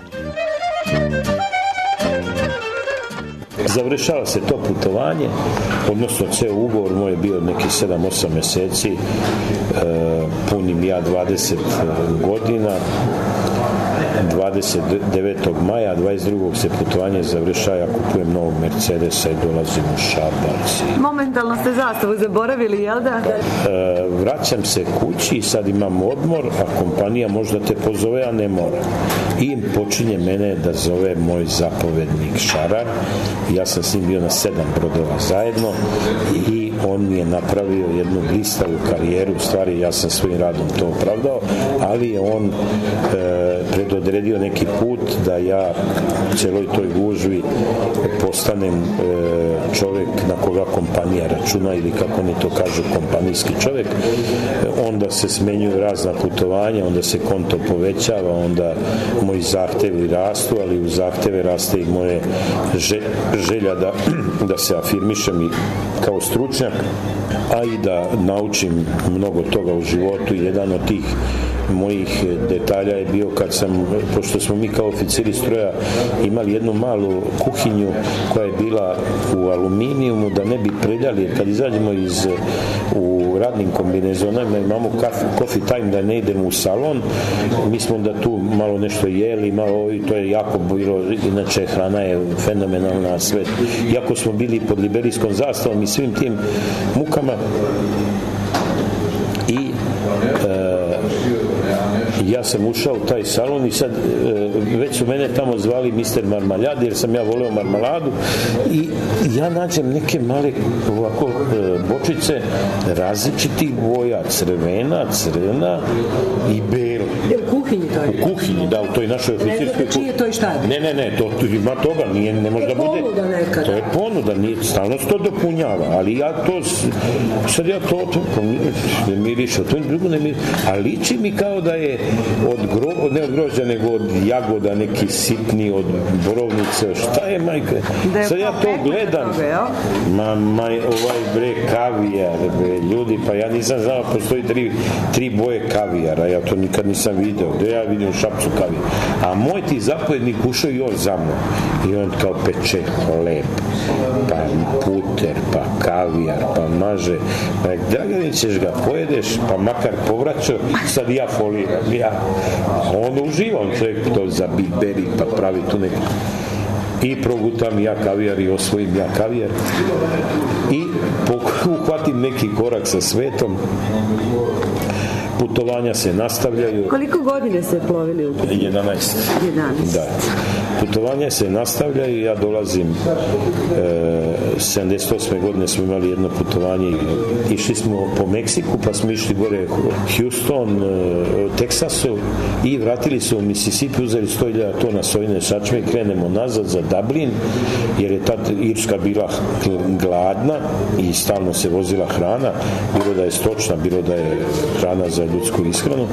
Završava se to putovanje, odnosno ceo ugovor moj je bio neki sedam osam meseci, e, punim ja dvadeset godina, dvadeset devetog maja, dvadeset drugog se putovanje završava, ja kupujem novog Mercedesa i dolazim u Šabac. Momentalno ste zastavu zaboravili, jel da? E, vraćam se kući i sad imam odmor, a kompanija možda te pozove, a ne mora. I počinje mene da zove moj zapovednik Šarar. Ja sam s njim bio na sedam brodova zajedno i on mi je napravio jednu blistavu karijeru. U stvari ja sam svojim radom to opravdao, ali je on e, predodredio neki put da ja u celoj toj gužvi postanem e, čovjek na koga kompanija računa, ili kako oni to kažu, kompanijski čovjek. E, onda se smenjuju razna putovanja, onda se konto povećava, onda moji zahtevi rastu, ali u zahteve raste i moje želja da, da se afirmišem i kao stručnjak, a i da naučim mnogo toga u životu. Jedan od tih mojih detalja je bio kad sam, pošto smo mi kao oficiri stroja imali jednu malu kuhinju koja je bila u aluminijumu, da ne bi prljali, jer kad izađemo iz u radnim kombinezonama imamo coffee time, da ne idemo u salon, mi smo da tu malo nešto jeli, malo, i to je jako bilo, inače hrana je fenomenalna, sve, jako smo bili pod liberijskom zastavom i svim tim mukama. I e, ja sam ušao u taj salon i sad e, već su mene tamo zvali mister Marmaljad, jer sam ja voleo marmaladu, i ja nađem neke male ovako e, bočice različitih boja, crvena, crvena i bela. U kuhinji to je? U kuhinji, da, u toj našoj oficirskoj kuhinji. Ne znate čije to i šta je? Ne, ne, ne, to ima toga, nije, ne može da bude. To je ponuda nekada. To je ponuda, nije, stalno se to dopunjava, ali ja to, sad ja to, to ne miriša, to je drugo ne miriša, a liči mi kao da je od gro, ne od grožđa, nego od jagoda, neki sitni, od borovnice, šta je, majke? Sad ja to gledam, ma, maj, ovaj bre, kavijar, bre, ljudi, pa ja nisam znao, postoji tri, tri boje kavijara, ja to nikad nisam video, gde ja vidim u Šapcu kavijar, a moj ti zapovednik ušao i on za mnom, i on kao peče hleb, pa puter, pa kavijar, pa maže, pa Dragani, ćeš ga pojedeš, pa makar povraćao, sad ja foliram, ja, on uživa, on čovjek to za biberi, pa pravi tu neko, i progutam ja kavijar i osvojim ja kavijar i uhvatim neki korak sa svetom. Putovanja se nastavljaju. Koliko godine ste plovili u kuću? jedanaest. jedanaest. Da. Putovanja se nastavljaju, ja dolazim e, sedamdeset osme godine smo imali jedno putovanje, išli smo po Meksiku, pa smo išli gore Houston, e, Teksasu, i vratili se u Mississippi, uzeli sto hiljada tona sojine sačme i krenemo nazad za Dublin, jer je tad Irska bila gladna i stalno se vozila hrana, bilo da je stočna, bilo da je hrana za ljudsku ishranu.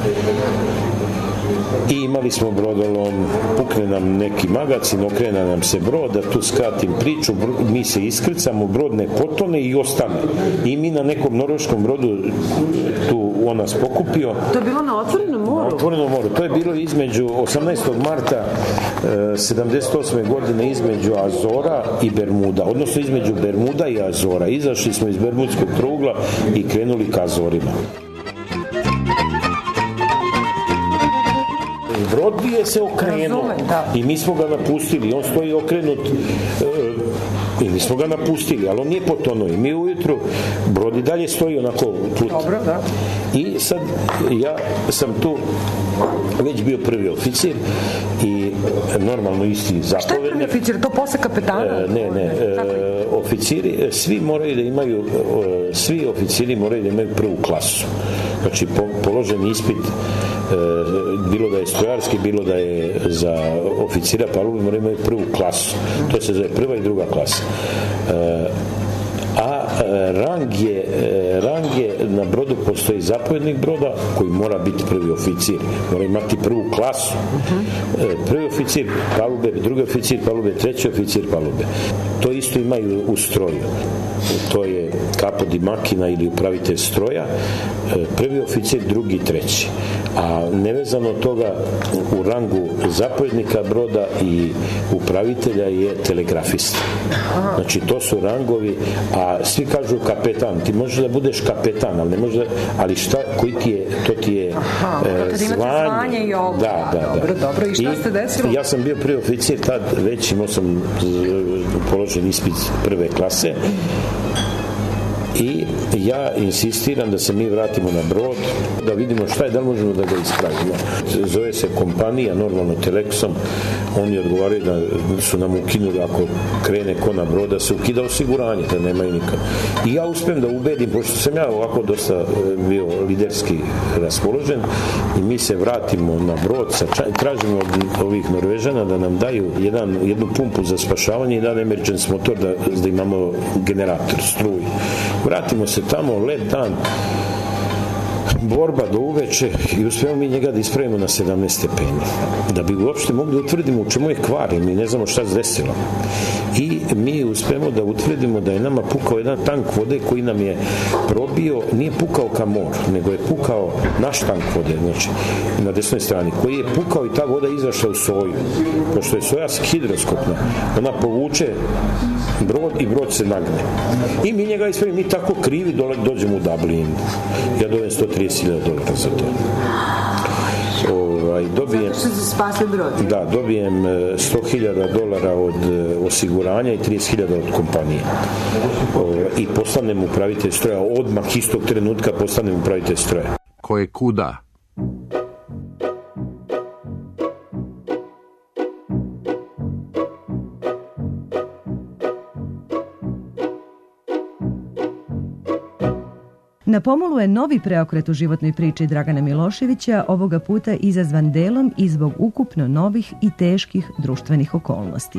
I imali smo brodolom, pukne nam neki magacin, okrene nam se brod, da tu skratim priču, mi se iskrcamo, brod ne potone i ostane. I mi na nekom norveškom brodu, tu on nas pokupio. To je bilo na otvorenom moru? Na otvorenom moru. To je bilo između osamnaestog marta sedamdeset osme godine između Azora i Bermuda, odnosno između Bermuda i Azora. Izašli smo iz Bermudskog trugla i krenuli ka Azorima. brod je se okrenuo. Razumem, da. I mi smo ga napustili. On stoji okrenut e, i mi smo ga napustili, ali on nije potonuo. I mi ujutru, brod i dalje stoji onako put. Dobro, da. I sad ja sam tu već bio prvi oficir i normalno isti zapovednik. Šta je prvi oficir? To posle kapetana? E, ne, ne. E, oficiri, svi moraju da imaju, svi oficiri moraju da imaju prvu klasu. Znači, po, položen ispit, e, bilo da je strojarski, bilo da je za oficira palube, moraju imati prvu klasu. To se zove prva i druga klasa. E, a rang je, rang je na brodu postoji zapovjednik broda koji mora biti prvi oficir, mora imati prvu klasu. Prvi oficir palube, drugi oficir palube, treći oficir palube. To isto imaju u stroju. To je kapodi makina ili upravitelj stroja, prvi oficir, drugi, treći. A nevezano od toga u rangu zapovjednika broda i upravitelja je telegrafista. Znači to su rangovi, a svi kažu kapetan, ti možeš da budeš kapetan, ali ne možeš da, ali šta, koji ti je, to ti je Aha, e, zvanje. zvanje i ovo. Da, da, da. Dobro, dobro, i šta I se desilo? Ja sam bio prvi oficir, tad već imao sam položen ispit prve klase. I ja insistiram da se mi vratimo na brod, da vidimo šta je, da možemo da ga ispravimo. Zove se kompanija, normalno Teleksom, oni odgovaraju da su nam ukinuli ako krene ko na broda, se ukida osiguranje, da nemaju nikad. I ja uspijem da ubedim, pošto sam ja ovako dosta bio liderski raspoložen, i mi se vratimo na brod, tražimo od ovih Norvežana da nam daju jedan, jednu pumpu za spašavanje i jedan emergency motor da, da imamo generator, struju. Vratimo se tamo, let dan, borba do uveče i uspijemo mi njega da ispravimo na sedamnaest stepeni. Da bi uopšte mogli da utvrdimo u čemu je kvar, mi ne znamo šta se desilo. I mi uspijemo da utvrdimo da je nama pukao jedan tank vode koji nam je probio, nije pukao ka mor, nego je pukao naš tank vode, znači na desnoj strani, koji je pukao i ta voda izašla u soju. Pošto je soja hidroskopna, ona povuče brod i brod se nagne. I mi njega ispravimo, mi tako krivi dole, dođemo u Dublin. Ja dobijem sto trideset hiljada dolara za to. Ovaj, dobijem, Zato što se spasli brod. da, dobijem sto hiljada dolara od osiguranja i trideset hiljada od kompanije. Ovaj, I postanem upravitelj stroja. Odmah istog trenutka postanem upravitelj stroja. Ko je kuda? Na pomolu je novi preokret u životnoj priči Dragana Miloševića, ovoga puta izazvan delom i zbog ukupno novih i teških društvenih okolnosti.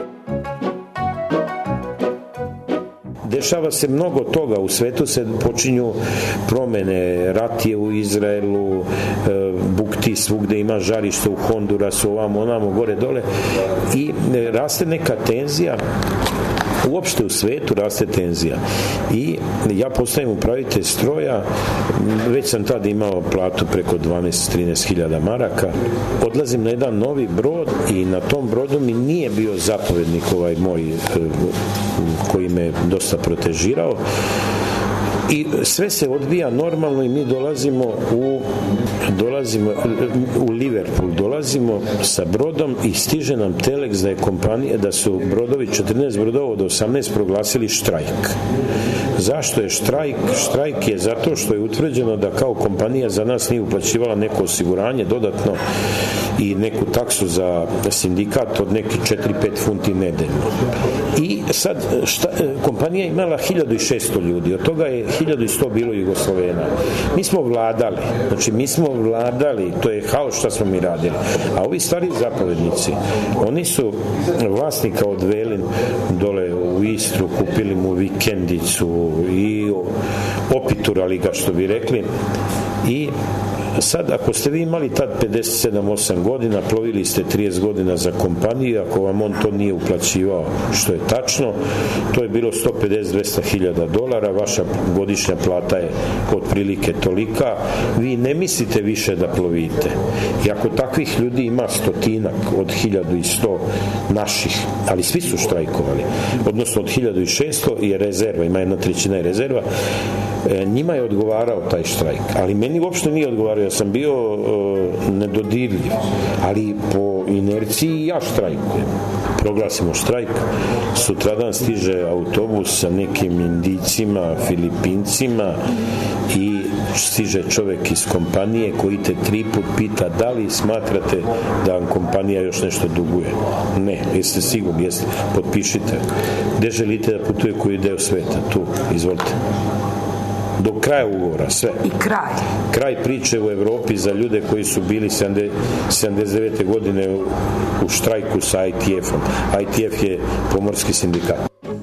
Dešava se mnogo toga, u svetu se počinju promene, rat je u Izraelu, bukti svugde, ima žarište u Hondurasu, ovamo, onamo, gore, dole, i raste neka tenzija. Uopšte u svetu raste tenzija. I ja postajem upravitelj stroja, već sam tada imao platu preko dvanaest do trinaest hiljada maraka. Odlazim na jedan novi brod i na tom brodu mi nije bio zapovednik ovaj moj koji me dosta protežirao. I sve se odvija normalno i mi dolazimo u dolazimo u Liverpool, dolazimo sa brodom i stiže nam teleks da je kompanija, da su brodovi, četrnaest brodova od osamnaest proglasili štrajk. Zašto je štrajk? Štrajk je zato što je utvrđeno da kao kompanija za nas nije uplaćivala neko osiguranje dodatno i neku taksu za sindikat od nekih četiri do pet funti nedeljno. I sad šta, kompanija imala hiljadu šesto ljudi, od toga je hiljadu sto bilo Jugoslovena. Mi smo vladali, znači mi smo vladali, to je haos šta smo mi radili. A ovi stari zapovednici, oni su vlasnika odveli dole u Istru, kupili mu vikendicu i opiturali ga, što bi rekli. I sad, ako ste vi imali tad pedeset sedam osam godina, plovili ste trideset godina za kompaniju, ako vam on to nije uplaćivao, što je tačno, to je bilo sto pedeset do dvesta hiljada dolara, vaša godišnja plata je otprilike tolika, vi ne mislite više da plovite. I ako takvih ljudi ima stotinak od hiljadu sto naših, ali svi su štrajkovali, odnosno od hiljadu šesto je rezerva, ima jedna trećina je rezerva, E, njima je odgovarao taj štrajk, ali meni uopšte nije odgovarao, ja sam bio e, nedodirljiv, ali po inerciji ja štrajkujem. Proglasimo štrajk, sutradan stiže autobus sa nekim Indijcima, Filipincima i stiže čovjek iz kompanije koji te tri put pita da li smatrate da vam kompanija još nešto duguje. Ne, jeste sigurni, jeste, potpišite. Gde želite da putuje koji deo sveta? Tu, izvolite. Do kraja ugovora, sve. I kraj. Kraj priče u Evropi za ljude koji su bili sedamdeset devete godine u štrajku sa I T F-om. I T F je pomorski sindikat.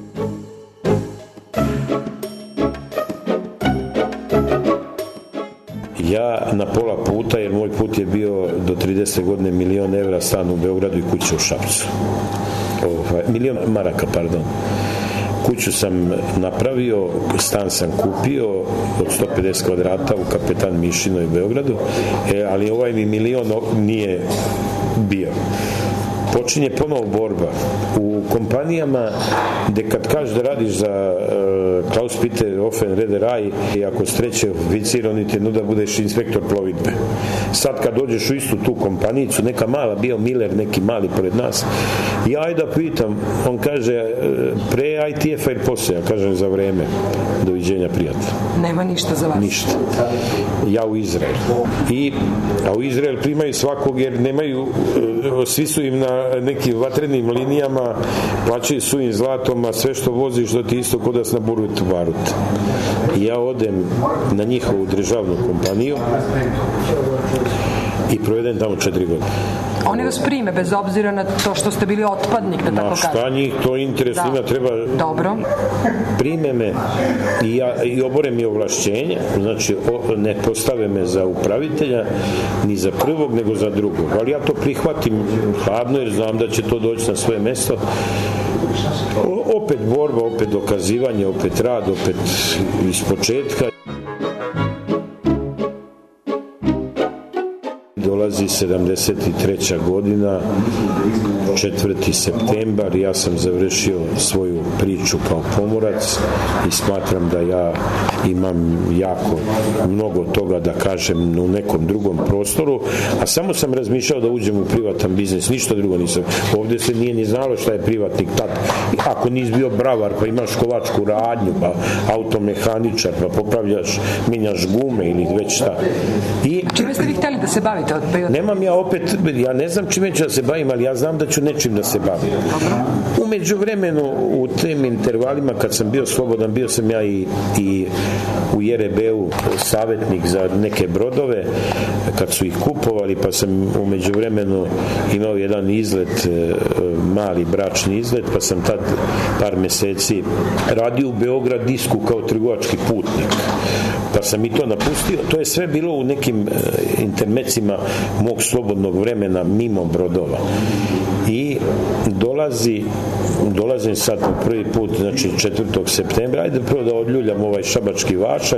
Ja na pola puta, jer moj put je bio do tridesete godine milion evra, stan u Beogradu i kuća u Šapcu. Ovaj, milion maraka, pardon. Kuću sam napravio, stan sam kupio od sto pedeset kvadrata u Kapetan Mišinoj u Beogradu, e, ali ovaj mi milion nije bio. Počinje ponovo borba. U kompanijama gde kad kažeš da radiš za uh, Klaus Peter Offen Reederei i ako s treće oficir, oni ti nuda budeš inspektor plovidbe. Sad kad dođeš u istu tu kompanijicu, neka mala, bio Miller, neki mali pored nas, ja ajde da pitam, on kaže pre I T F-a ili posle, ja kažem za vreme, doviđenja prijatno. Nema ništa za vas. Ništa. Ja u Izrael. I, a u Izrael primaju svakog jer nemaju, svi su im na nekim vatrenim linijama, plaćaju su im zlatom, a sve što voziš da ti isto kod da s na burut varut. I ja odem na njihovu državnu kompaniju i provedem tamo četiri godine. Oni vas prime bez obzira na to što ste bili otpadnik, da tako kažem. Ma šta njih to interesuje, ima treba... Dobro. Prime me i, ja, i obore mi ovlašćenja, znači o, ne postave me za upravitelja ni za prvog, nego za drugog. Ali ja to prihvatim hladno jer znam da će to doći na svoje mesto. O, opet borba, opet dokazivanje, opet rad, opet iz početka. Dolazi sedamdeset treća godina, četvrti septembar, ja sam završio svoju priču kao pomorac i smatram da ja imam jako mnogo toga da kažem u nekom drugom prostoru, a samo sam razmišljao da uđem u privatan biznis, ništa drugo nisam. Ovdje se nije ni znalo šta je privatnik tad. Ako nisi bio bravar, pa imaš kovačku radnju, pa automehaničar, pa popravljaš, menjaš gume ili već šta. I čime ste vi htjeli da se bavite? Nemam ja opet, ja ne znam čime ću da se bavim, ali ja znam da ću nečim da se bavim. U međuvremenu, u tim intervalima kad sam bio slobodan, bio sam ja i, i u J R B-u savjetnik za neke brodove, kad su ih kupovali, pa sam u međuvremenu imao jedan izlet, mali bračni izlet, pa sam tad par meseci radio u Beograd disku kao trgovački putnik. Pa sam i to napustio. To je sve bilo u nekim intermecima mog slobodnog vremena mimo brodova. I dolazi dolazim sad po prvi put, znači četvrtog septembra, ajde prvo da odljuljam ovaj šabački vašar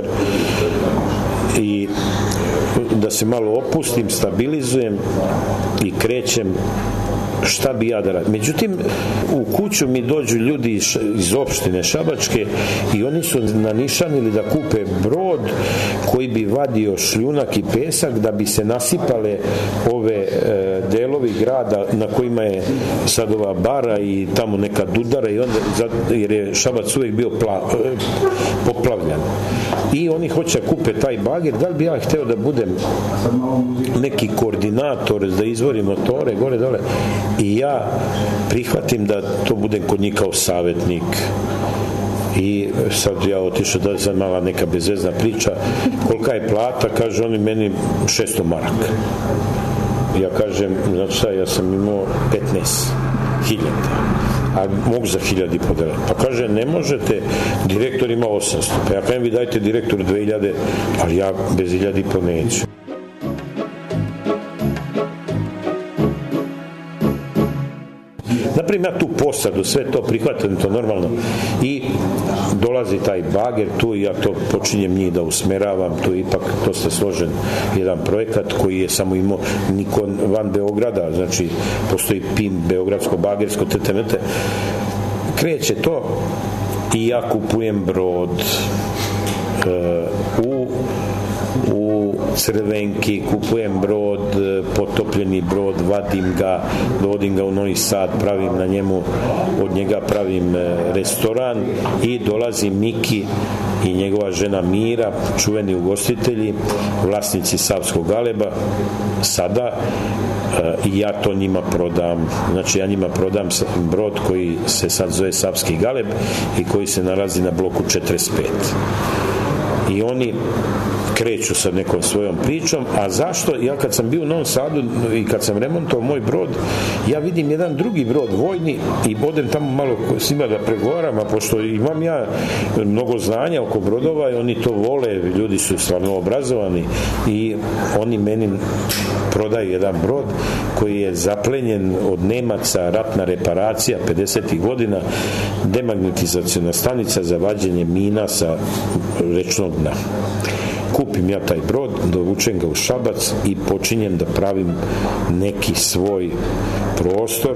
i da se malo opustim, stabilizujem i krećem šta bi ja da radim. Međutim, u kuću mi dođu ljudi iz, iz opštine Šabačke i oni su nanišanili da kupe brod koji bi vadio šljunak i pesak da bi se nasipale ove e, delovi grada na kojima je sad ova bara i tamo neka dudara i onda, jer je Šabac uvijek bio pla, e, poplavljan. I oni hoće kupe taj bager, da li bi ja hteo da budem neki koordinator, da izvorim motore, gore, dole. I ja prihvatim da to budem kod njih kao savjetnik. I sad ja otišao da je mala neka bezvezna priča. Kolika je plata? Kaže oni meni šesto maraka. Ja kažem, znači šta, ja sam imao petnaest hiljada. A mogu za hiljadi podelati. Pa kaže, ne možete, direktor ima osamsto. Pa ja kažem, vi dajte direktoru dve hiljade, ali ja bez hiljadi po neću. Napravim ja tu posadu, sve to prihvatam, to normalno. I dolazi taj bager tu i ja to počinjem njih da usmeravam, to je ipak dosta složen jedan projekat koji je samo imao niko van Beograda, znači postoji P I M, Beogradsko bagersko, T T N T. Kreće to i ja kupujem brod u u Crvenki, kupujem brod, potopljeni brod, vadim ga, dovodim ga u Novi Sad, pravim na njemu, od njega pravim restoran i dolazi Miki i njegova žena Mira, čuveni ugostitelji, vlasnici Savskog Galeba, sada i ja to njima prodam. Znači ja njima prodam brod koji se sad zove Savski Galeb i koji se nalazi na bloku četrdeset pet. I oni kreću sa nekom svojom pričom, a zašto? Ja kad sam bio u Novom Sadu i kad sam remontovao moj brod, ja vidim jedan drugi brod vojni i odem tamo malo s njima da pregovaram, a pošto imam ja mnogo znanja oko brodova i oni to vole, ljudi su stvarno obrazovani i oni meni prodaju jedan brod koji je zaplenjen od Nemaca, ratna reparacija pedesetih godina, demagnetizaciona stanica za vađenje mina sa rečnog dna. Kupim ja taj brod, dovučem ga u Šabac i počinjem da pravim neki svoj prostor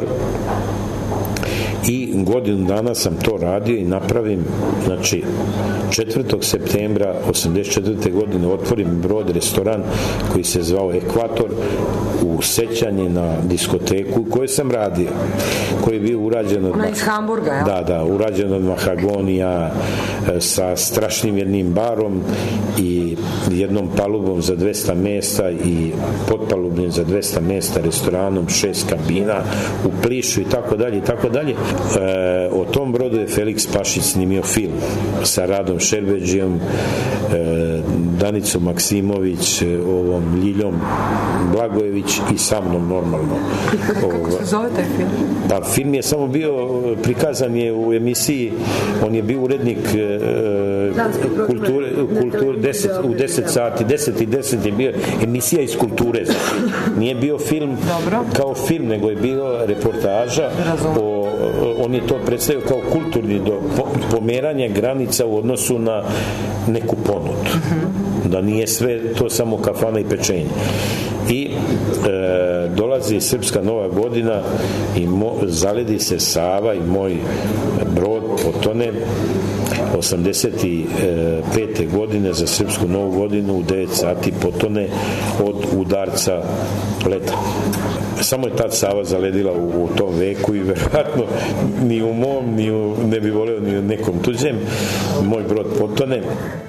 i godinu dana sam to radio i napravim, znači četvrtog septembra osamdeset četvrte godine otvorim brod, restoran koji se zvao Ekvator u sećanje na diskoteku koju sam radio, koji je bio urađen od Ona iz Hamburga, ja? Da, da, urađen od mahagonija sa strašnim jednim barom i jednom palubom za dvesta mesta i potpalubnim za dvesta mesta, restoranom, šest kabina u plišu i tako dalje i tako dalje. E, o tom brodu je Felix Pašić snimio film sa Radom Šerbeđijom, e, Danicom Maksimović, ovom Ljiljom Blagojević i sa mnom normalno. Kako se zove taj film? Pa film je samo bio, prikazan je u emisiji, on je bio urednik e, kulture, kulture deset, u deset sati, deset i deset je bio emisija iz kulture, znači nije bio film Dobro. kao film, nego je bio reportaža o, on je to predstavio kao kulturni do pomeranja granica u odnosu na neku ponudu. Uh-huh. Da nije sve to samo kafana i pečenje. I e, dolazi Srpska Nova godina i mo, zaledi se Sava i moj brod potone osamdeset pete godine za Srpsku Novu godinu u devet sati potone od udarca leta. Samo je tad Sava zaledila u, u tom veku i verovatno ni u mom, ni u, ne bi voleo ni u nekom tuđem. Moj brod potone.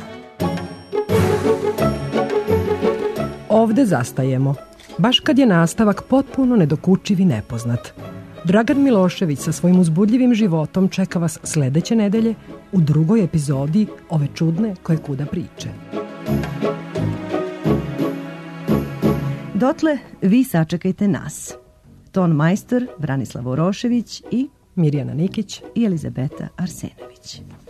Ovde zastajemo, baš kad je nastavak potpuno nedokučiv i nepoznat. Dragan Milošević sa svojim uzbudljivim životom čeka vas sledeće nedelje u drugoj epizodi ove čudne koje kuda priče. Dotle vi sačekajte nas. Ton majstor Branislav Orošević i Mirjana Nikić i Elizabeta Arsenović.